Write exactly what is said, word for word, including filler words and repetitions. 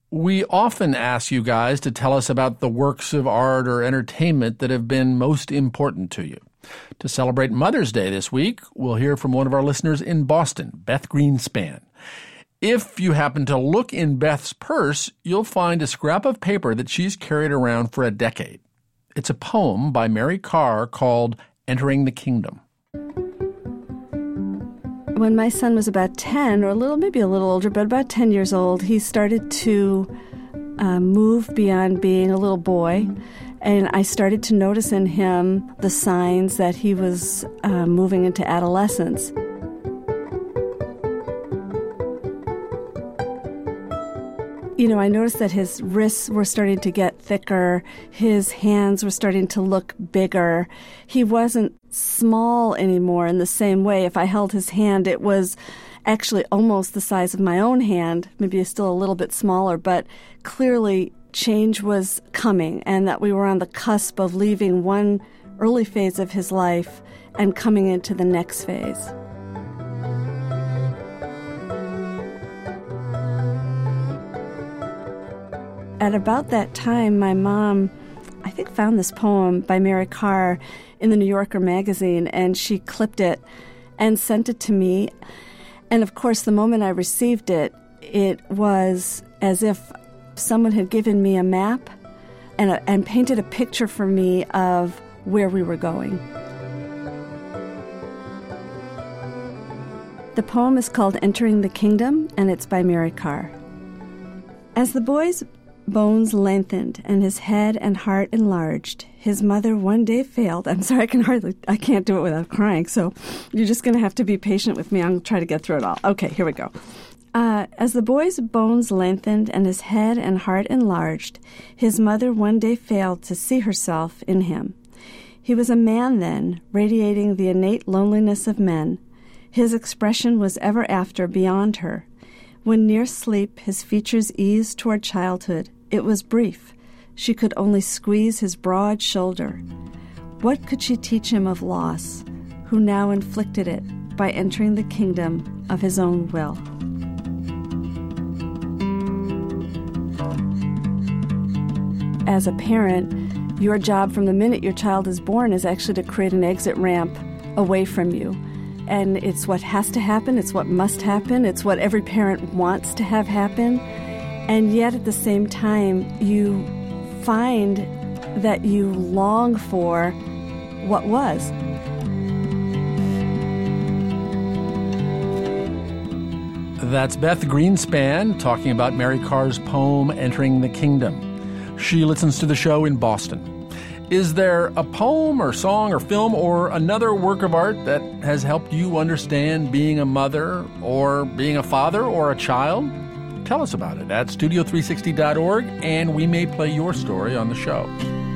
We often ask you guys to tell us about the works of art or entertainment that have been most important to you. To celebrate Mother's Day this week, we'll hear from one of our listeners in Boston, Beth Greenspan. If you happen to look in Beth's purse, you'll find a scrap of paper that she's carried around for a decade. It's a poem by Mary Karr called Entering the Kingdom. When my son was about ten, or a little, maybe a little older, but about ten years old, he started to uh, move beyond being a little boy. And I started to notice in him the signs that he was uh, moving into adolescence. You know, I noticed that his wrists were starting to get thicker. His hands were starting to look bigger. He wasn't small anymore in the same way. If I held his hand, it was actually almost the size of my own hand, maybe still a little bit smaller, but clearly change was coming and that we were on the cusp of leaving one early phase of his life and coming into the next phase. At about that time, my mom, I think, found this poem by Mary Karr in the New Yorker magazine, and she clipped it and sent it to me. And of course, the moment I received it, it was as if someone had given me a map and, a, and painted a picture for me of where we were going. The poem is called Entering the Kingdom, and it's by Mary Karr. As the boy's bones lengthened and his head and heart enlarged, his mother one day failed. I'm sorry, I can hardly, I can't do it without crying, so you're just going to have to be patient with me. I'm going to try to get through it all. Okay, here we go. Uh, as the boy's bones lengthened and his head and heart enlarged, his mother one day failed to see herself in him. He was a man then, radiating the innate loneliness of men. His expression was ever after beyond her. When near sleep his features eased toward childhood, it was brief. She could only squeeze his broad shoulder. What could she teach him of loss, who now inflicted it by entering the kingdom of his own will? As a parent, your job from the minute your child is born is actually to create an exit ramp away from you. And it's what has to happen, it's what must happen, it's what every parent wants to have happen. And yet at the same time, you find that you long for what was. That's Beth Greenspan talking about Mary Karr's poem, Entering the Kingdom. She listens to the show in Boston. Is there a poem or song or film or another work of art that has helped you understand being a mother or being a father or a child? Tell us about it at studio three sixty dot org, and we may play your story on the show.